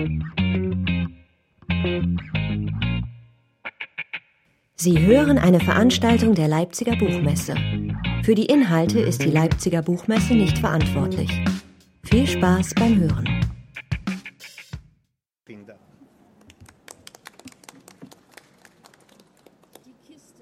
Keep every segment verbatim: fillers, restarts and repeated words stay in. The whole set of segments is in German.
Sie hören eine Veranstaltung der Leipziger Buchmesse. Für die Inhalte ist die Leipziger Buchmesse nicht verantwortlich. Viel Spaß beim Hören. Die Kiste.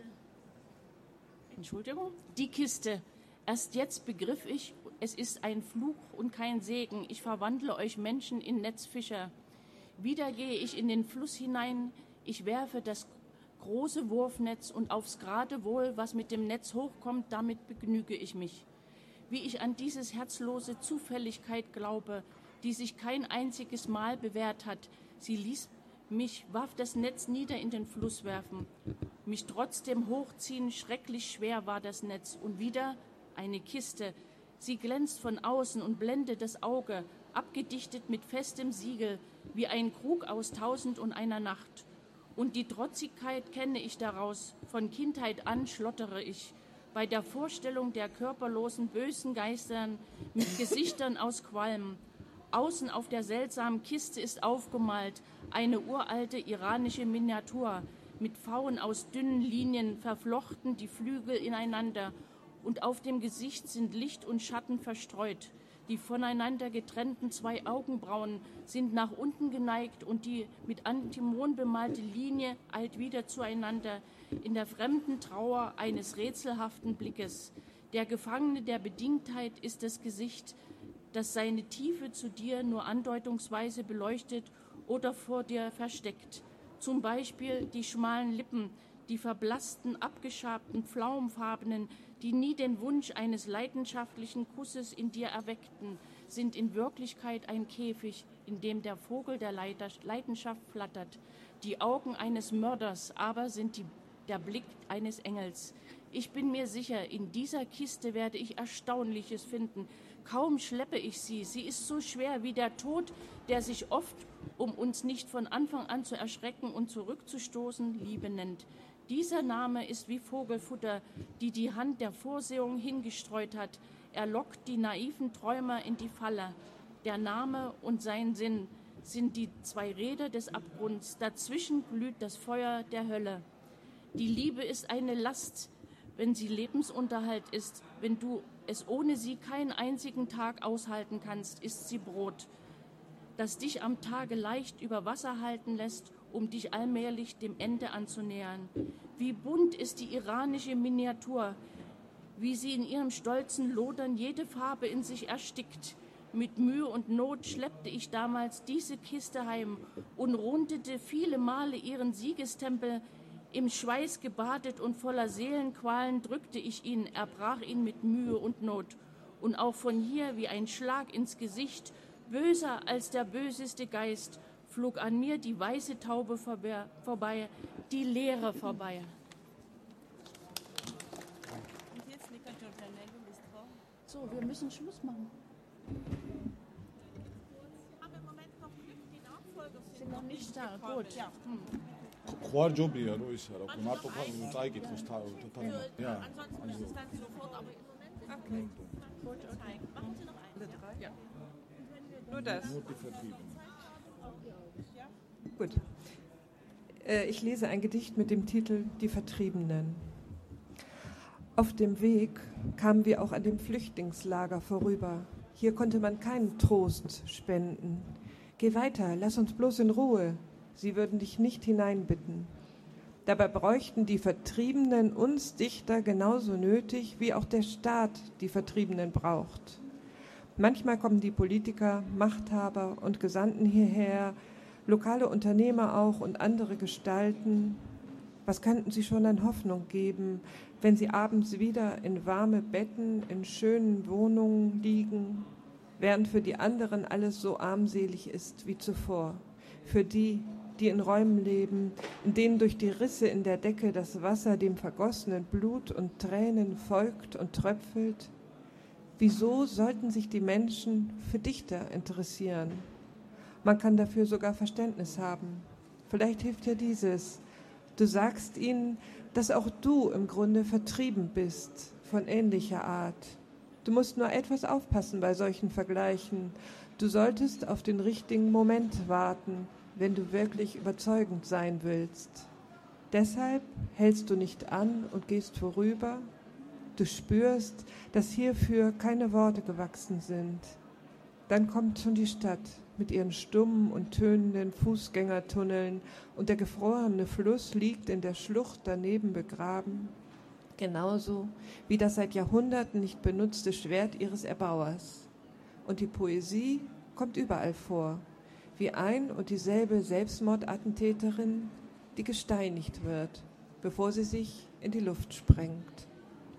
Entschuldigung? Die Kiste. Erst jetzt begriff ich, es ist ein Fluch und kein Segen. Ich verwandle euch Menschen in Netzfischer. Wieder gehe ich in den Fluss hinein. Ich werfe das große Wurfnetz und aufs Geratewohl, was mit dem Netz hochkommt, damit begnüge ich mich. Wie ich an dieses herzlose Zufälligkeit glaube, die sich kein einziges Mal bewährt hat. Sie ließ mich, warf das Netz nieder in den Fluss werfen. Mich trotzdem hochziehen, schrecklich schwer war das Netz. Und wieder eine Kiste. Sie glänzt von außen und blendet das Auge, abgedichtet mit festem Siegel, wie ein Krug aus Tausend und einer Nacht. Und die Trotzigkeit kenne ich daraus, von Kindheit an schlottere ich, bei der Vorstellung der körperlosen, bösen Geistern mit Gesichtern aus Qualm. Außen auf der seltsamen Kiste ist aufgemalt eine uralte iranische Miniatur, mit Pfauen aus dünnen Linien verflochten die Flügel ineinander, und auf dem Gesicht sind Licht und Schatten verstreut. Die voneinander getrennten zwei Augenbrauen sind nach unten geneigt und die mit Antimon bemalte Linie eilt wieder zueinander in der fremden Trauer eines rätselhaften Blickes. Der Gefangene der Bedingtheit ist das Gesicht, das seine Tiefe zu dir nur andeutungsweise beleuchtet oder vor dir versteckt. Zum Beispiel die schmalen Lippen, die verblassten, abgeschabten, pflaumenfarbenen, die nie den Wunsch eines leidenschaftlichen Kusses in dir erweckten, sind in Wirklichkeit ein Käfig, in dem der Vogel der Leidenschaft flattert. Die Augen eines Mörders aber sind die, der Blick eines Engels. Ich bin mir sicher, in dieser Kiste werde ich Erstaunliches finden. Kaum schleppe ich sie. Sie ist so schwer wie der Tod, der sich oft, um uns nicht von Anfang an zu erschrecken und zurückzustoßen, Liebe nennt. Dieser Name ist wie Vogelfutter, die die Hand der Vorsehung hingestreut hat. Er lockt die naiven Träumer in die Falle. Der Name und sein Sinn sind die zwei Räder des Abgrunds. Dazwischen glüht das Feuer der Hölle. Die Liebe ist eine Last, wenn sie Lebensunterhalt ist. Wenn du es ohne sie keinen einzigen Tag aushalten kannst, ist sie Brot, das dich am Tage leicht über Wasser halten lässt, um dich allmählich dem Ende anzunähern. Wie bunt ist die iranische Miniatur, wie sie in ihrem stolzen Lodern jede Farbe in sich erstickt. Mit Mühe und Not schleppte ich damals diese Kiste heim und rundete viele Male ihren Siegestempel. Im Schweiß gebadet und voller Seelenqualen drückte ich ihn, erbrach ihn mit Mühe und Not. Und auch von hier wie ein Schlag ins Gesicht, böser als der böseste Geist, flog an mir die weiße Taube vorbei, die Leere vorbei. So, wir müssen Schluss machen. Aber im Moment noch Glück, die Nachfolger sind noch nicht da. Gut. Ja. Hm. Khoar Jobri, Rois, Marco Zeigt, ja. Ansonsten ist es dann sofort, aber im Moment. Okay. Gut, okay. Machen Sie noch einen. Ja. Nur das. Nur die Vertriebenen. Gut. Ich lese ein Gedicht mit dem Titel Die Vertriebenen. Auf dem Weg kamen wir auch an dem Flüchtlingslager vorüber. Hier konnte man keinen Trost spenden. Geh weiter, lass uns bloß in Ruhe. Sie würden dich nicht hineinbitten. Dabei bräuchten die Vertriebenen uns Dichter genauso nötig, wie auch der Staat die Vertriebenen braucht. Manchmal kommen die Politiker, Machthaber und Gesandten hierher, lokale Unternehmer auch und andere Gestalten. Was könnten sie schon an Hoffnung geben, wenn sie abends wieder in warme Betten, in schönen Wohnungen liegen, während für die anderen alles so armselig ist wie zuvor. Für die, die in Räumen leben, in denen durch die Risse in der Decke das Wasser dem vergossenen Blut und Tränen folgt und tröpfelt. Wieso sollten sich die Menschen für Dichter interessieren? Man kann dafür sogar Verständnis haben. Vielleicht hilft ja dieses. Du sagst ihnen, dass auch du im Grunde vertrieben bist, von ähnlicher Art. Du musst nur etwas aufpassen bei solchen Vergleichen. Du solltest auf den richtigen Moment warten, wenn du wirklich überzeugend sein willst. Deshalb hältst du nicht an und gehst vorüber. Du spürst, dass hierfür keine Worte gewachsen sind. Dann kommt schon die Stadt mit ihren stummen und tönenden Fußgängertunneln und der gefrorene Fluss liegt in der Schlucht daneben begraben, genauso wie das seit Jahrhunderten nicht benutzte Schwert ihres Erbauers. Und die Poesie kommt überall vor, wie ein und dieselbe Selbstmordattentäterin, die gesteinigt wird, bevor sie sich in die Luft sprengt.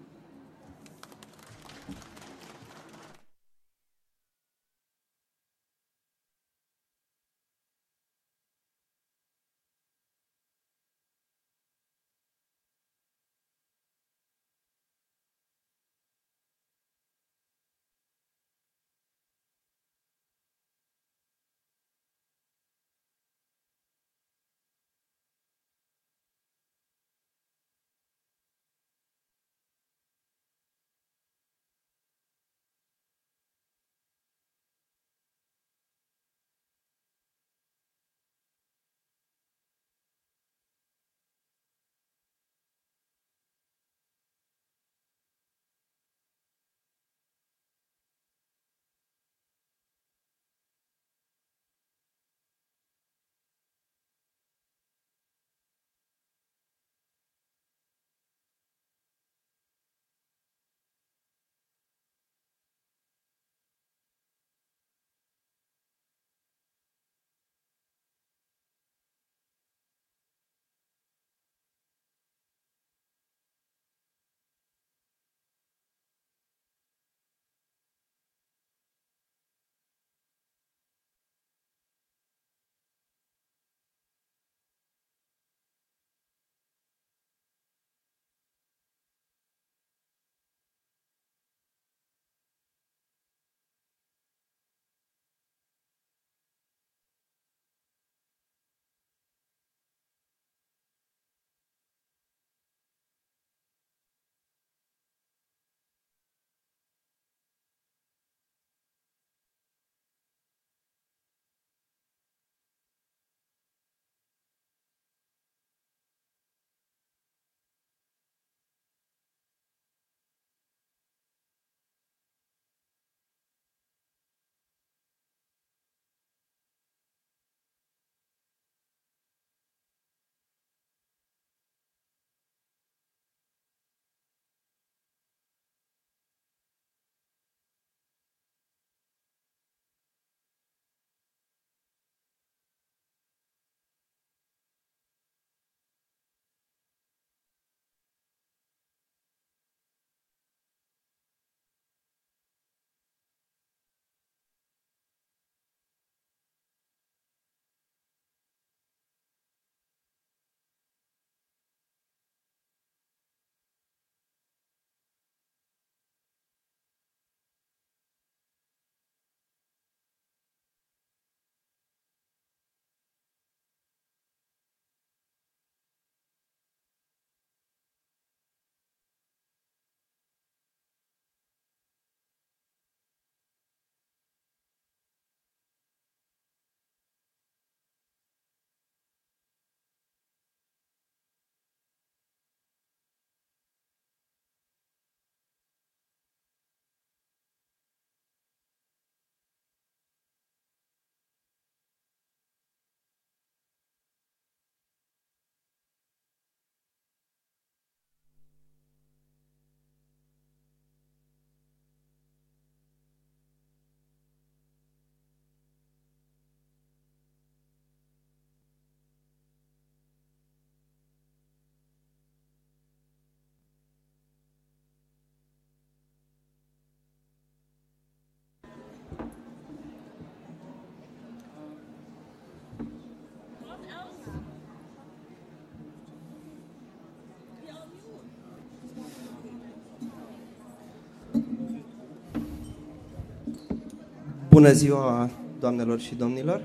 Bună ziua, doamnelor și domnilor.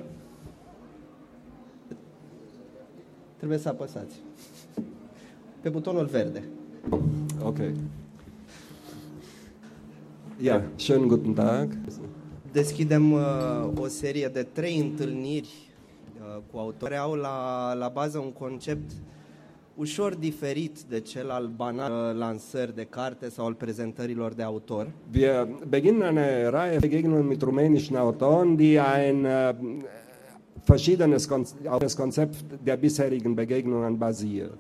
Trebuie să apăsați pe butonul verde. Okay. Ja, schönen guten Tag. Deschidem uh, o serie de trei întâlniri uh, cu autori. Au la, la bază un concept ușor diferit de cel al banal lansări de carte sau al prezentărilor de autor. Wir beginnen eine Reihe Begegnungen mit rumänischen Autoren, die ein äh, verschiedenes auf das Konzept der bisherigen Begegnungen basieren.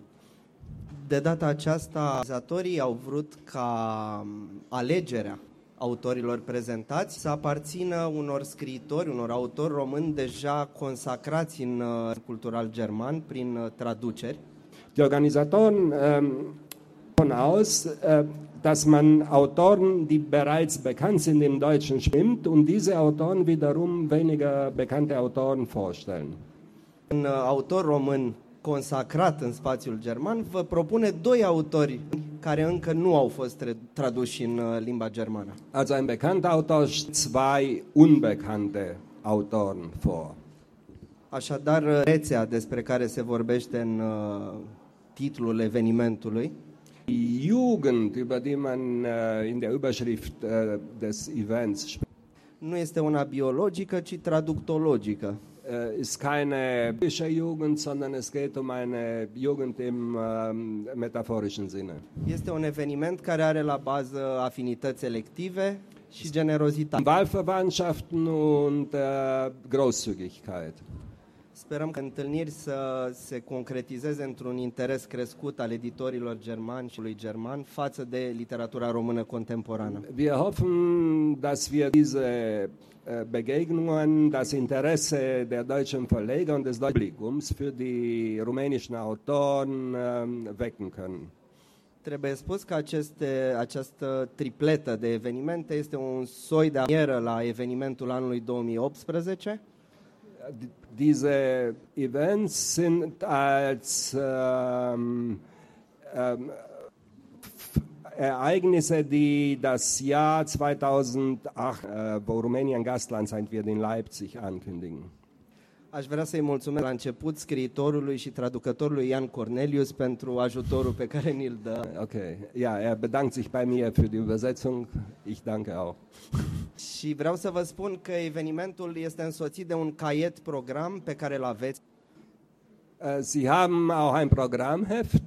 De data aceasta, organizatorii au vrut ca alegerea autorilor prezentați să aparțină unor scriitori, unor autori români deja consacrați în uh, cultural german prin uh, traduceri. Die Organisatoren ähm, von aus, äh, dass man Autoren, die bereits bekannt sind im Deutschen, stimmt und diese Autoren wiederum weniger bekannte Autoren vorstellen. Un uh, autor român consacrat în spațiul german vă propune doi autori care încă nu au fost traduși în uh, limba germană. Also ein bekannter Autor, zwei unbekannte Autoren vor. Așadar, rețea despre care se vorbește în uh, titlul evenimentului, Die Jugend, über die man uh, in der Überschrift uh, des Events spricht, nu este una biologică, ci traductologică. uh, ist keine biologische Jugend, sondern es geht um eine Jugend im uh, metaphorischen Sinne. Este un eveniment care are la bază afinități elective și generozitate. Wahlverwandtschaften und uh, Großzügigkeit. Sperăm că întâlniri să se concretizeze într-un interes crescut al editorilor germani și lui german față de literatura română contemporană. Wir hoffen, dass wir diese uh, Begegnungen, das Interesse der deutschen Verleger und des deutschen Publikums für die rumänischen Autoren uh, wecken können. Trebuie spus că aceste, această tripletă de evenimente este un soi de amieră la evenimentul anului două mii optsprezece. Diese Events sind als ähm, ähm, Ereignisse, die das Jahr zweitausendacht, äh, wo Rumänien Gastland sein wird, in Leipzig ankündigen. Aș vrea să-i mulțumesc la început scriitorului și traducătorului Ian Cornelius pentru ajutorul pe care ni-l dă. Okay, ja, er bedankt sich bei mir für die Übersetzung. Ich danke auch. Și vreau să vă spun că evenimentul este însoțit de un caiet program pe care îl aveți. Äh, Sie haben auch ein Programmheft,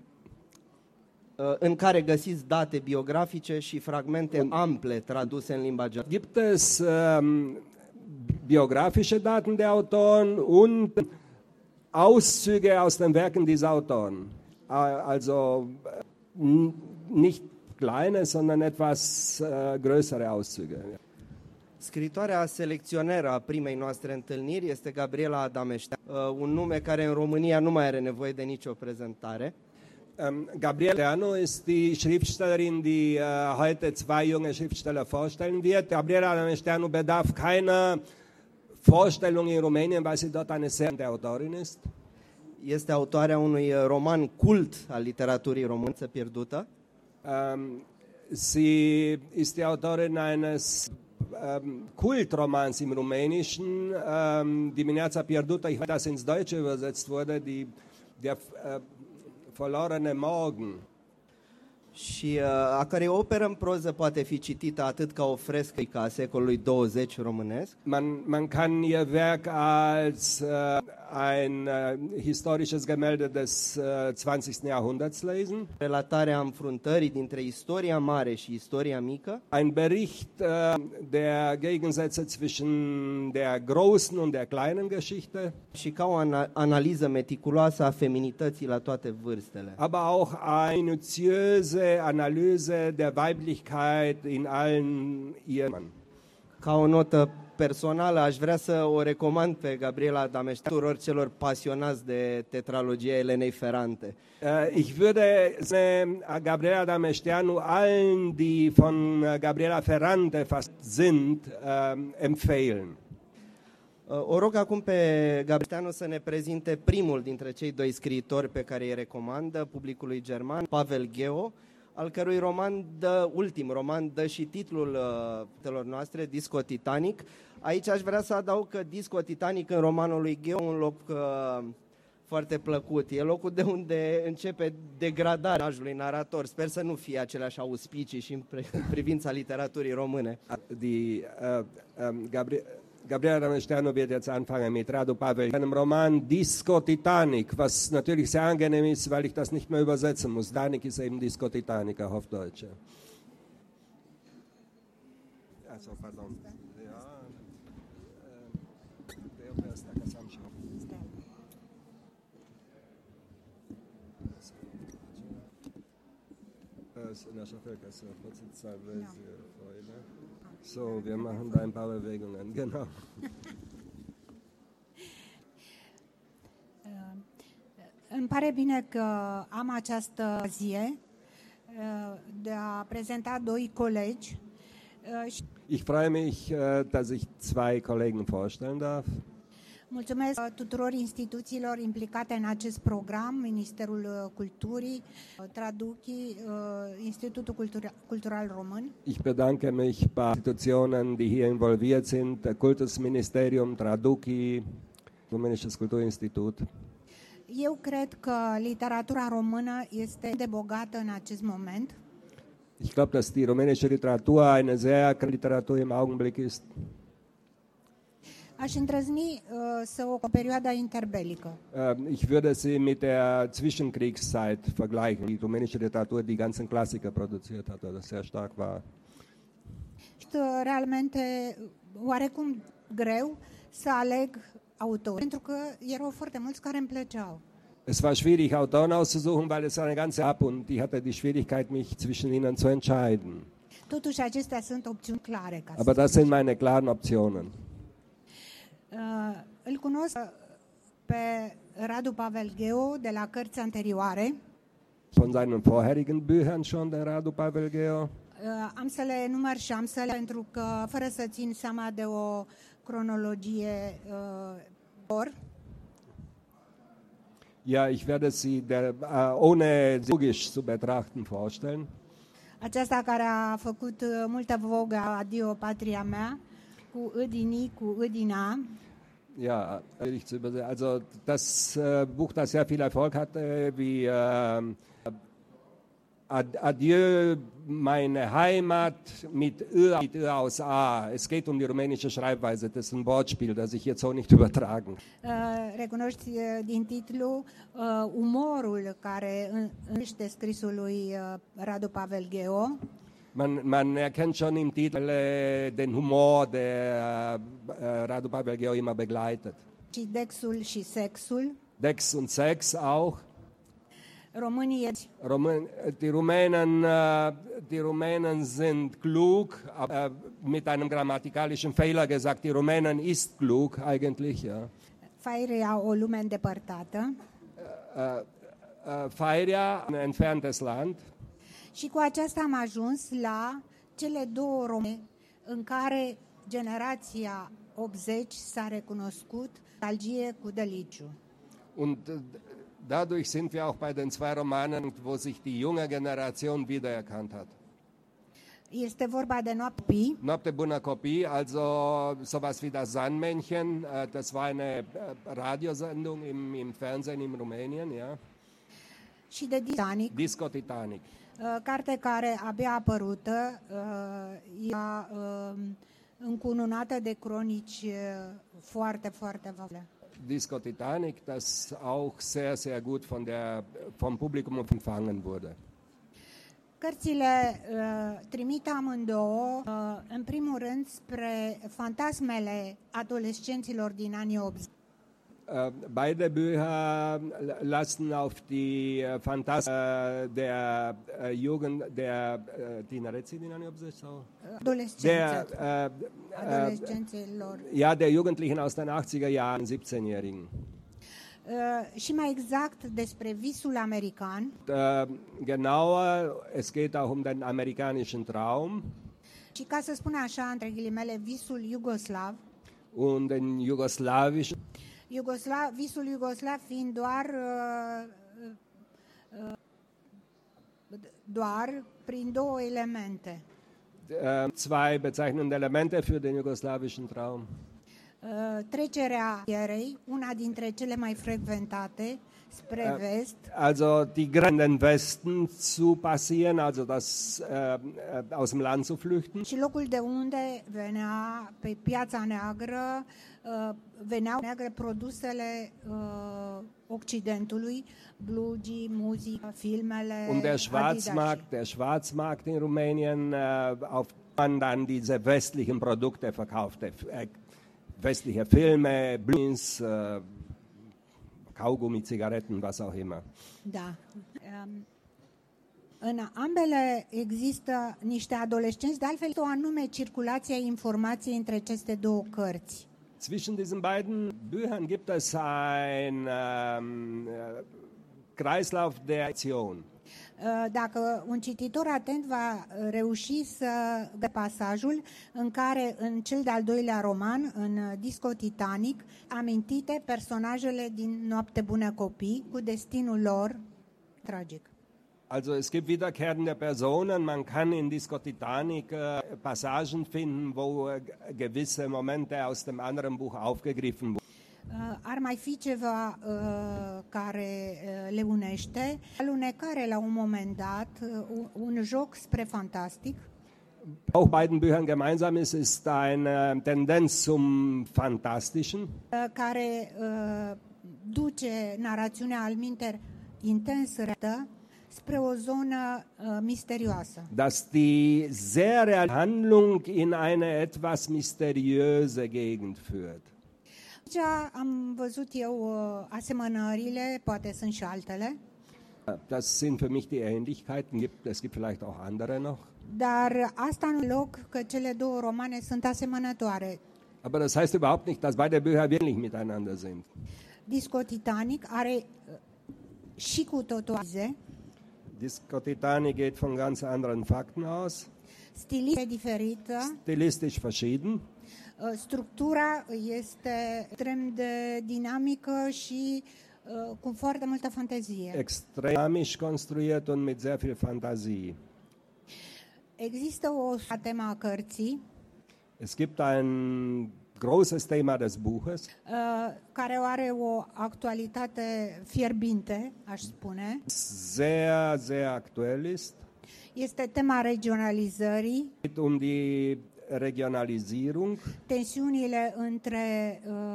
în care găsiți date biografice și fragmente ample traduse în limba germană. gibt es ähm, biografische Daten der Autoren und Auszüge aus den Werken dieser Autoren. Also n- nicht kleine, sondern etwas äh, größere Auszüge. Scriitoarea selecționeră a primei noastre întâlniri este Gabriela Adameșteanu, un nume care în România nu mai are nevoie de nicio prezentare. Ähm, Gabriela Adameșteanu ist die Schriftstellerin, die äh, heute zwei junge Schriftsteller vorstellen wird. Gabriela Adameșteanu bedarf keiner Vorstellung in Rumänien, weil sie dort eine sehr gute Autorin ist. Este autoarea unui roman cult al literaturii române pierdută. Ähm, sie ist die Autorin eines ähm, Kultromans im Rumänischen, ähm, Dimineața Pierdută, ich weiß, dass ins Deutsche übersetzt wurde, die, der äh, verlorene Morgen. Și uh, a cărei operă în proză poate fi citită atât ca o frescă a secolului douăzeci românesc. Man, man kann ihr Werk als äh, ein äh, historisches Gemälde des äh, zwanzigsten Jahrhunderts lesen. Relatarea înfruntării dintre istoria mare și istoria mică. Ein Bericht äh, der Gegensätze zwischen der großen und der kleinen Geschichte. Și ca o ana- analiză meticuloasă a feminității la toate vârstele. Aber auch eine minutiöse Analyse der Weiblichkeit in allen ihren. Ca o notă personală, aș vrea să o recomand pe Gabriela Adameșteanu tuturor celor pasionați de tetralogia Elenei Ferrante. Äh, ich würde äh, Gabriela Adameșteanu allen, die von äh, Gabriela Ferrante fast sind, äh, empfehlen. O rog acum pe Gabriela să ne prezinte primul dintre cei doi scriitori pe care îi recomandă publicului german, Pavel Gheo, al cărui roman dă, ultim roman, dă și titlul uh, telor noastre, Disco Titanic. Aici aș vrea să adaug că Disco Titanic în romanul lui Gheo un loc uh, foarte plăcut. E locul de unde începe degradarea personajului narator. Sper să nu fie aceleași auspicii și în, pre- în privința literaturii române. Die, uh, um, Gabri- Gabriela Rameșteanu wird jetzt anfangen mit Radu Pavel, einem Roman Disco Titanic, was natürlich sehr angenehm ist, weil ich das nicht mehr übersetzen muss. Titanic ist eben Disco Titanic auf Hochdeutsch. Also, pardon. Ja, äh, der asta ca să am și in der Schaffelgasse, Vorsitzende, Freude. So, wir machen da ein paar Bewegungen, genau. Îmi pare bine că am această zie de a prezenta doi colegi. Ich freue mich, dass ich zwei Kollegen vorstellen darf. Mulțumesc tuturor instituțiilor implicate în acest program, Ministerul Culturii, Traduchi, Institutul Cultura- Cultural Român. Ich bedanke mich bei Institutionen, die hier involviert sind, Kultusministerium, Traduchi, Rumänisches Kulturinstitut. Eu cred că literatura română este de bogată în acest moment. Ich glaube, dass die rumänische Literatur eine sehr Literatur im Augenblick ist. Aș îndrăzni uh, să o perioada interbelică. Uh, ich würde sie mit der Zwischenkriegszeit vergleichen. Die rumänische Literatur, die ganzen Klassiker produziert hat, das sehr stark war. Este realmente oarecum greu să aleg autori, pentru că erau foarte mulți care îmi plăceau. Es war schwierig, Autoren auszusuchen, weil es eine ganze ab und ich hatte die Schwierigkeit, mich zwischen ihnen zu entscheiden. Totuși, acestea sunt opțiuni clare. Ca Aber das sind meine klaren Optionen. Uh, îl cunosc pe Radu Pavel Gheo de la cărți anterioare. Von seinen vorherigen Büchern schon, der Radu Pavel Gheo. Uh, am să le număr și am să le, pentru că fără să țin seama de o cronologie uh, or. Ja, ich werde sie der, uh, ohne logisch zu betrachten vorstellen. Aceasta care a făcut uh, multă vogă, Adio Patria mea, cu Î din I, cu Î din A. Ja, also das uh, Buch, das sehr viel Erfolg hatte, wie uh, Adieu, meine Heimat mit Ö, mit Ö aus A. Es geht um die rumänische Schreibweise, das ist ein Wortspiel, das ich jetzt so nicht übertragen. Uh, recunoști uh, din titlu uh, umorul care înște scrisul lui uh, Radu Pavel Gheo. Man, man erkennt schon im Titel äh, den Humor, der äh, Radu Pavel Gheo immer begleitet. Și Dexul și Sexul. Dex und Sex auch. Românii Rumän, die, Rumänen, äh, die Rumänen sind klug, äh, mit einem grammatikalischen Fehler gesagt, die Rumänen ist klug eigentlich. Ja. Fairia, o lume îndepărtată. Äh, äh, Fairia, ein entferntes Land. Și cu aceasta am ajuns la cele două române în care generația optzeci s-a recunoscut, nostalgie cu Dăliciu. Und dadurch sind wir auch bei den zwei Romanen, wo sich die junge Generation wiedererkannt hat. Este vorba de Noapte. Noapte bună copii, also sowas wie das Sandmännchen, das war eine Radiosendung im, im Fernsehen in Rumänien, ja. Și de Titanic. Disco Titanic. Carte care abia apărută, e încununată de cronici foarte, foarte valide. Disco Titanic, das auch sehr, sehr gut von der, vom Publikum empfangen wurde. Cărțile uh, trimit amândouă, uh, în primul rând, spre fantasmele adolescenților din anii optzeci. Uh, beide Bücher lassen auf die Fantasien uh, der uh, Jugend, der uh, Tinereții din anii optzeci sau? Der, uh, adolescenților. Ja, der Jugendlichen aus den achtziger Jahren, siebzehn-Jährigen. Uh, și mai exact despre visul american. Uh, genauer, es geht auch um den amerikanischen Traum. Și ca să spun așa, între ghilimele, visul iugoslav. Und den jugoslawischen. Iugoslav, visul iugoslav fiind doar uh, uh, doar prin două elemente. Uh, zwei bezeichnende Elemente für den jugoslawischen Traum. Trecerea Ierei, una dintre cele mai frecventate, spre vest. Also die Grenzen Westen zu passieren, also das äh, aus dem Land zu flüchten. Și locul de unde venea pe piața neagră, uh, veneau neagre produsele uh, Occidentului, blugii, muzică, filmele, Und der Schwarzmarkt, der Schwarzmarkt in Rumänien, äh, auf man dann diese westlichen Produkte verkaufte, äh, westliche Filme, Blues, äh, Kaugummi, Zigaretten, was auch immer. Da. Um, în ambele există niște adolescenți, de altfel o anume circulație a informației între aceste două cărți. Zwischen diesen beiden Büchern gibt es ein ähm, Kreislauf der Aktion. Dacă un cititor atent va reuși să găsească pasajul în care, în cel de-al doilea roman, în Disco Titanic, amintite personajele din Noapte bună copii cu destinul lor tragic. Also es gibt wiederkehrende Personen, man kann in Disco Titanic äh, Passagen finden, wo äh, gewisse Momente aus dem anderen Buch aufgegriffen wurden. Uh, ar mai fi ceva uh, care uh, le unește, alunecare la un moment dat, uh, un joc spre fantastic. Auch beiden Büchern gemeinsam ist, ist eine Tendenz zum Fantastischen. Uh, care uh, duce narațiunea alminter intens retă spre o zonă uh, misterioasă. Dass die sehr Handlung in eine etwas mysteriöse Gegend führt. Aici am văzut eu uh, asemănările, poate sunt și altele. Das sind für mich die Ähnlichkeiten, gibt, es gibt vielleicht auch andere noch. Dar asta nu loc că cele două romane sunt asemănătoare. Aber das heißt überhaupt nicht, dass beide Bücher wirklich miteinander sind. Disco Titanic are uh, și cu totul aze. Disco Titanic geht von ganz anderen Fakten aus. Stilistic diferită. Stilistisch verschieden. Structura este extrem de dinamică și uh, cu foarte multă fantezie. Extrem dynamisch konstruiert und mit sehr viel Fantasie. Există o tema a cărții. Es gibt ein großes Thema des Buches, uh, care are o actualitate fierbinte, aș spune. Sehr, sehr aktuell ist. Este tema regionalizării. Es geht um die Regionalisierung. Tensiunile între uh,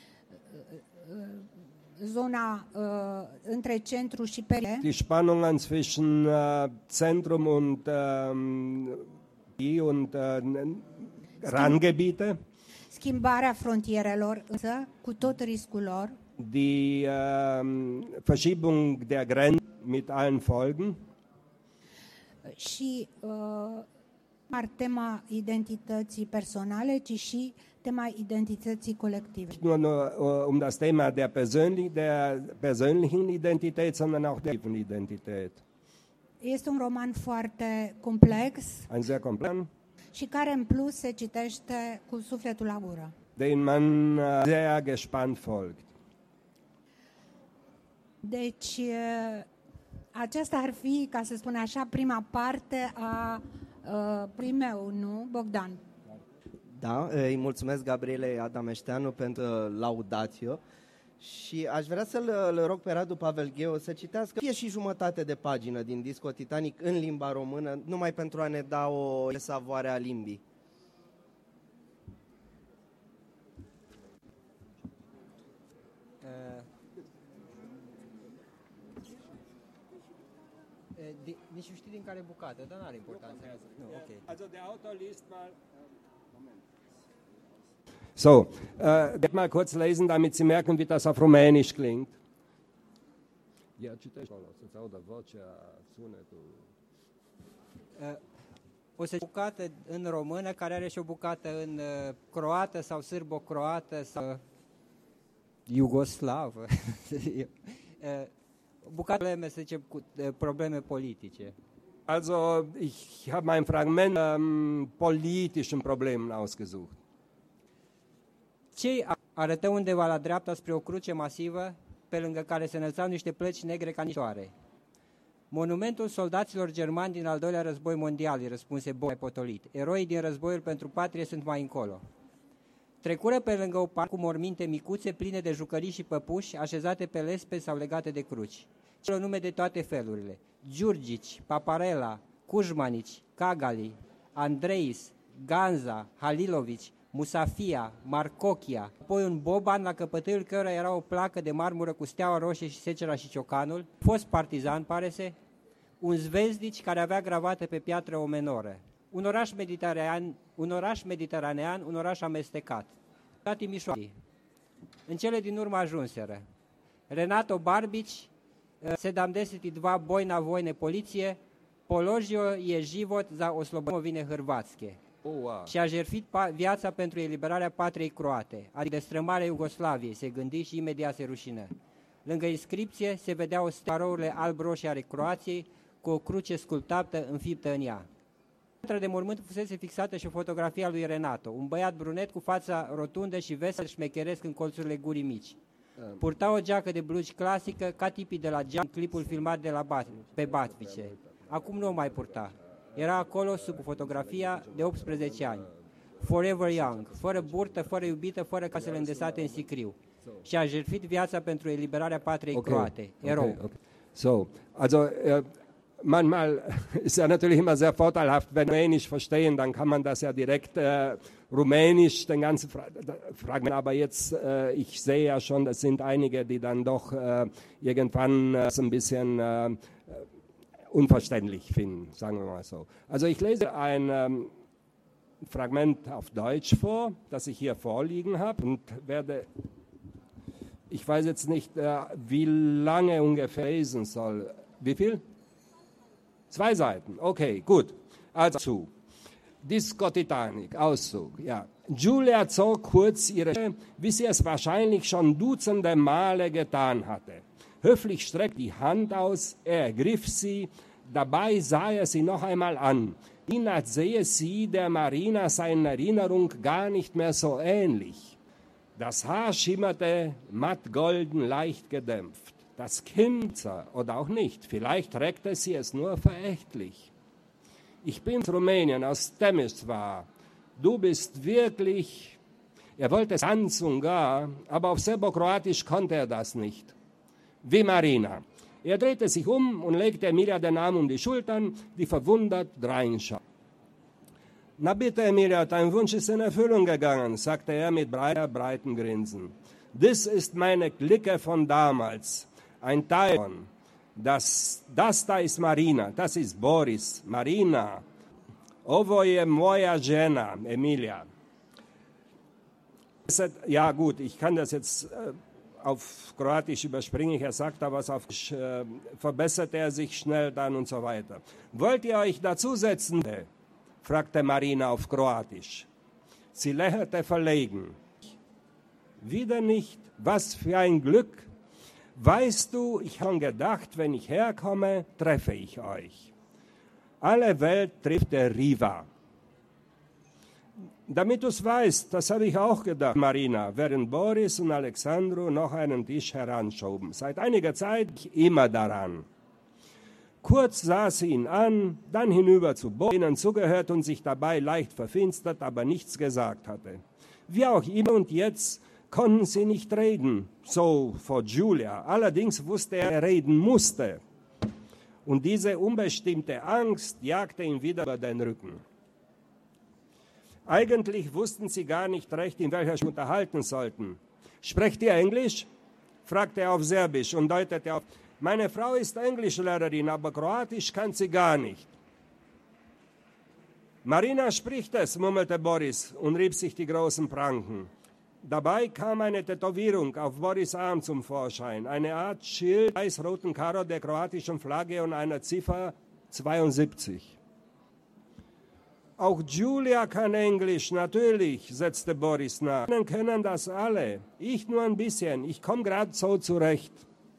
uh, zona uh, între centru și periferie. Die Spannungen zwischen uh, Zentrum und uh, und uh, Randgebiete. Schimbarea frontierelor, însă cu tot riscul lor. Die uh, Verschiebung der Grenzen mit allen Folgen. Și uh, tema identității personale, ci și tema identității colective. Nicht nur, nur um das Thema der, persönlich, der persönlichen Identität, sondern auch der Identität. Este un roman foarte complex. Ein sehr komplex. Și care în plus se citește cu sufletul la gură. Den man uh, sehr gespannt folgt. Deci aceasta ar fi, ca să spun așa, prima parte a Uh, primul, nu, Bogdan? Da, îi mulțumesc Gabrielei Adameșteanu pentru laudatio și aș vrea să-l rog pe Radu Pavel Gheu să citească fie și jumătate de pagină din Disco Titanic în limba română, numai pentru a ne da o savoare a limbii. Nici nu știi din care bucată, dar n-are importanță. Nu, okay. Also der Autor liest mal. Moment. So, äh, werd mal kurz lesen, damit Sie merken, wie das auf Rumänisch klingt. Ja, citește să-ți audă vocea, sunetul. O să bucată în română, care are și o bucată în uh, croată sau sârbo-croată sau iugoslavă. uh, Bucată probleme, să zicem, cu uh, probleme politice. Also, ich habe mein Fragment ähm, politischen Problemen ausgesucht. Cei arătă undeva la dreapta spre o cruce masivă, pe lângă care se înălțau niște plăci negre ca nișoare. Monumentul soldaților germani din al doilea război mondial, îi răspunse Boi potolit. Eroii din războiul pentru patrie sunt mai încolo. Trecură pe lângă o parc cu morminte micuțe pline de jucării și păpuși așezate pe lespe sau legate de cruci. Cele nume de toate felurile: Giurgici, Paparela, Cujmanici, Cagali, Andreis, Ganza, Halilovici, Musafia, Marcochia, apoi un boban la căpătâiul căruia era o placă de marmură cu steaua roșie și secera și ciocanul, fost partizan, pare-se, un zvezdici care avea gravate pe piatră o menoră, un oraș mediteranean, un oraș mediteranean, un oraș amestecat, la Timișoara. În cele din urmă ajunseră Renato Barbici, sedam deset dva bojna vojne poliție, položio je život za oslobođenje Hrvatske. Oh, wow. Și a jertfit viața pentru eliberarea patriei croate, adică destrămarea Iugoslaviei, se gândi și imediat se rușină. Lângă inscripție se vedeau starourile alb-roșii ale Croației cu o cruce sculptată înfiptă în ea. Între de mormânt fusese fixată și fotografia lui Renato, un băiat brunet cu fața rotundă și vesel șmecheresc în colțurile gurii mici. Purta o geacă de blugi clasică ca tipii de la Geam, clipul filmat de la Bat, pe Batvice. Acum nu o mai purta. Era acolo sub fotografia de optsprezece ani. Forever young, fără burtă, fără iubită, fără casele îndesate în sicriu. Și a jertfit viața pentru eliberarea patriei okay. croate. Erou. Okay, okay. So, also äh, manchmal ist ja natürlich immer sehr vorteilhaft, wenn Rumänisch verstehen, dann kann man das ja direkt äh, Rumänisch, den ganzen Fra Fragment. Aber jetzt, äh, ich sehe ja schon, das sind einige, die dann doch äh, irgendwann äh, so ein bisschen äh, unverständlich finden, sagen wir mal so. Also ich lese ein ähm, Fragment auf Deutsch vor, das ich hier vorliegen habe und werde, ich weiß jetzt nicht, äh, wie lange ungefähr lesen soll. Wie viel? Zwei Seiten, okay, gut. Also zu. Disco Titanic, Auszug, ja. Giulia zog kurz ihre Stimme, wie sie es wahrscheinlich schon dutzende Male getan hatte. Höflich streckte die Hand aus, er ergriff sie, dabei sah er sie noch einmal an. Ihn, als sehe sie der Marina seine Erinnerung gar nicht mehr so ähnlich. Das Haar schimmerte matt golden, leicht gedämpft. Das Kinn, oder auch nicht, vielleicht reckte sie es nur verächtlich. Ich bin aus Rumänien, aus Temeswar. Du bist wirklich... Er wollte ganz und gar, aber auf Serbokroatisch konnte er das nicht. Wie Marina. Er drehte sich um und legte Emilia den Arm um die Schultern, die verwundert dreinschaute. Na bitte, Emilia, dein Wunsch ist in Erfüllung gegangen, sagte er mit breiter, breiten Grinsen. Das ist meine Clique von damals. Ein Teil von. Das, das da ist Marina, das ist Boris. Marina. Ovo je moja žena, Emilia. Ja gut, ich kann das jetzt äh, auf Kroatisch überspringen. Er sagt da was auf äh, verbesserte er sich schnell dann und so weiter. Wollt ihr euch dazusetzen? Fragte Marina auf Kroatisch. Sie lächelte verlegen. Wieder nicht? Was für ein Glück! Weißt du, ich habe gedacht, wenn ich herkomme, treffe ich euch. Alle Welt trifft der Riva. Damit du es weißt, das habe ich auch gedacht, Marina, während Boris und Alexandru noch einen Tisch heranschoben. Seit einiger Zeit immer daran. Kurz sah sie ihn an, dann hinüber zu Boris, ihnen zugehört und sich dabei leicht verfinstert, aber nichts gesagt hatte. Wie auch immer und jetzt konnten sie nicht reden, so vor Giulia. Allerdings wusste er, er reden musste. Und diese unbestimmte Angst jagte ihn wieder über den Rücken. Eigentlich wussten sie gar nicht recht, in welcher sie unterhalten sollten. Sprecht ihr Englisch? Fragte er auf Serbisch und deutete auf. Meine Frau ist Englischlehrerin, aber Kroatisch kann sie gar nicht. Marina spricht es, murmelte Boris und rieb sich die großen Pranken. Dabei kam eine Tätowierung auf Boris' Arm zum Vorschein, eine Art Schild, weiß-roten Karo der kroatischen Flagge und einer Ziffer zweiundsiebzig. Auch Giulia kann Englisch, natürlich, setzte Boris nach. Wir können das alle, ich nur ein bisschen, ich komme gerade so zurecht.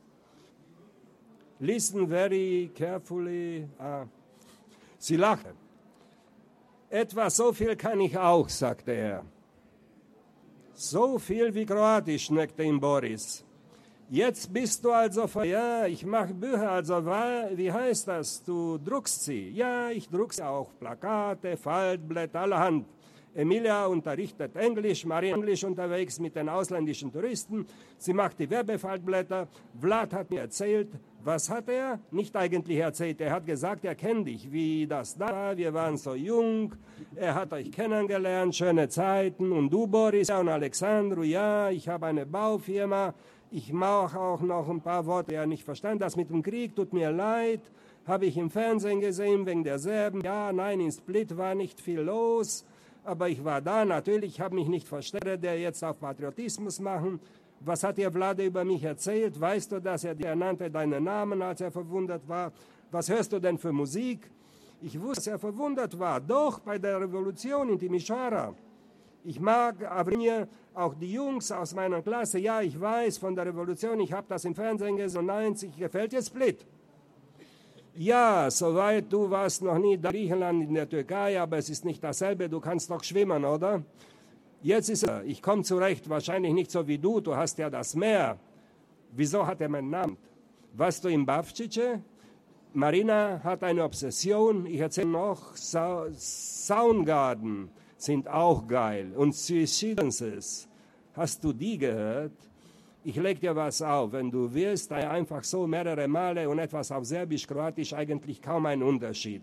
Listen very carefully. Ah. Sie lachte. Etwa so viel kann ich auch, sagte er. So viel wie Kroatisch, neckte ihn Boris. Jetzt bist du also... Ja, ich mache Bücher, also wie heißt das? Du druckst sie. Ja, ich druck sie auch. Plakate, Faltblätter, allerhand. Emilia unterrichtet Englisch, Maria Englisch unterwegs mit den ausländischen Touristen. Sie macht die Werbefaltblätter. Vlad hat mir erzählt, was hat er? Nicht eigentlich erzählt, er hat gesagt, er kennt dich, wie das da war, wir waren so jung, er hat euch kennengelernt, schöne Zeiten. Und du, Boris, ja, und Alexandru, ja, ich habe eine Baufirma, ich mache auch noch ein paar Worte, er nicht verstanden, das mit dem Krieg tut mir leid, habe ich im Fernsehen gesehen, wegen der Serben, ja, nein, in Split war nicht viel los, aber ich war da, natürlich, ich habe mich nicht verstanden, der jetzt auf Patriotismus machen. Was hat dir Vlade über mich erzählt? Weißt du, dass er dir nannte deinen Namen, als er verwundert war? Was hörst du denn für Musik? Ich wusste, dass er verwundert war, doch bei der Revolution in Timișoara. Ich mag Avrinje, auch die Jungs aus meiner Klasse, ja, ich weiß von der Revolution, ich habe das im Fernsehen gesehen, neunzig, gefällt dir Split? Ja, soweit, du warst noch nie in Griechenland, in der Türkei, aber es ist nicht dasselbe, du kannst doch schwimmen, oder? Jetzt ist er, ich komme zurecht, wahrscheinlich nicht so wie du, du hast ja das Meer. Wieso hat er meinen Namen? Warst du in Bavčiće? Marina hat eine Obsession, ich erzähle noch, Sa Soundgarden sind auch geil und Suicidences. Hast du die gehört? Ich leg dir was auf, wenn du willst, einfach so mehrere Male und etwas auf Serbisch, Kroatisch, eigentlich kaum ein Unterschied.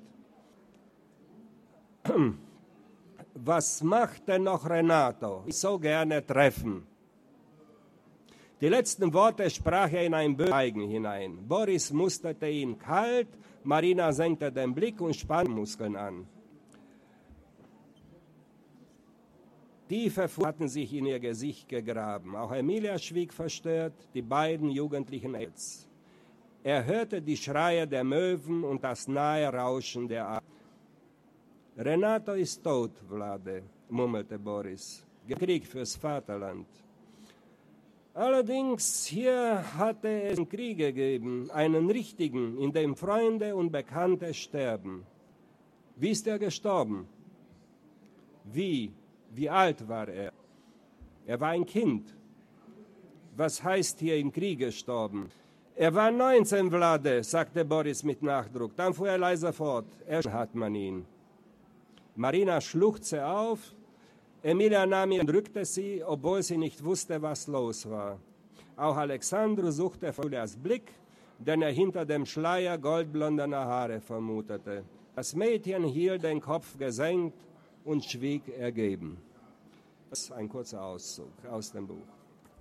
Was macht denn noch Renato? Ich so gerne treffen. Die letzten Worte sprach er in ein Bögen hinein. Boris musterte ihn kalt, Marina senkte den Blick und spann Muskeln an. Tiefe Furcht hatten sich in ihr Gesicht gegraben. Auch Emilia schwieg verstört, die beiden Jugendlichen jetzt. Er hörte die Schreie der Möwen und das nahe Rauschen der Aar. Renato ist tot, Vlade, murmelte Boris. Krieg fürs Vaterland. Allerdings, hier hatte es einen Krieg gegeben, einen richtigen, in dem Freunde und Bekannte sterben. Wie ist er gestorben? Wie? Wie alt war er? Er war ein Kind. Was heißt hier im Krieg gestorben? Er war neunzehn, Vlade, sagte Boris mit Nachdruck. Dann fuhr er leise fort. Er hat man ihn. Marina schluchzte auf. Emilia nahm ihn und drückte sie, obwohl sie nicht wusste, was los war. Auch Alexandru suchte Julias Blick, den er hinter dem Schleier goldblonder Haare vermutete. Das Mädchen hielt den Kopf gesenkt und schwieg ergeben. Das ist ein kurzer Auszug aus dem Buch.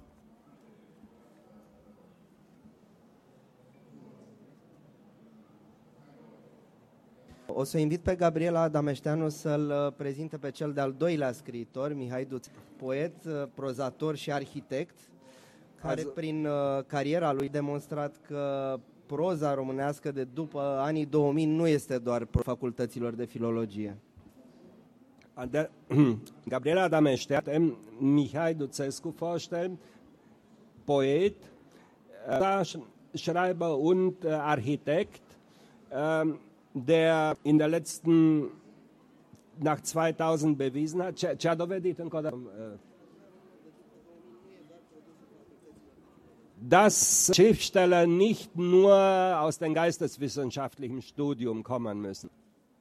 O să invit pe Gabriela Adameșteanu să-l prezinte pe cel de-al doilea scriitor, Mihai Duț, poet, prozator și arhitect, care prin cariera lui a demonstrat că proza românească de după anii două mii nu este doar pro facultăților de filologie. Gabriela Adameșteanu, Mihai Duțescu vorstellen, Poet, Schreiber und Architekt, der in der letzten, nach zweitausend bewiesen hat, ce-a dovedit încă o dată? Dass Schriftsteller nicht nur aus dem geisteswissenschaftlichen Studium kommen müssen.